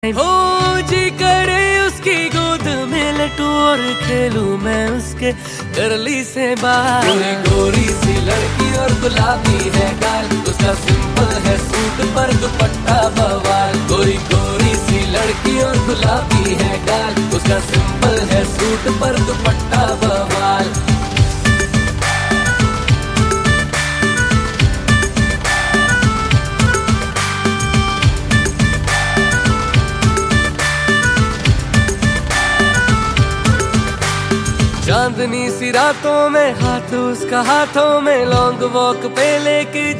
हो जी करे उसकी गोद में लटू और खेलूं मैं उसके करली से बाहर। कोई गोरी सी लड़की और गुलाबी है गाल, उसका सिंपल है सूट पर दुपट्टा बवाल। कोई गोरी सी लड़की और गुलाबी है गाल, उसका सिंपल है सूट पर दुपट्टा बवाल। चांदनी सी रातों में हाथ उसका हाथों में लॉन्ग वॉक पे लेके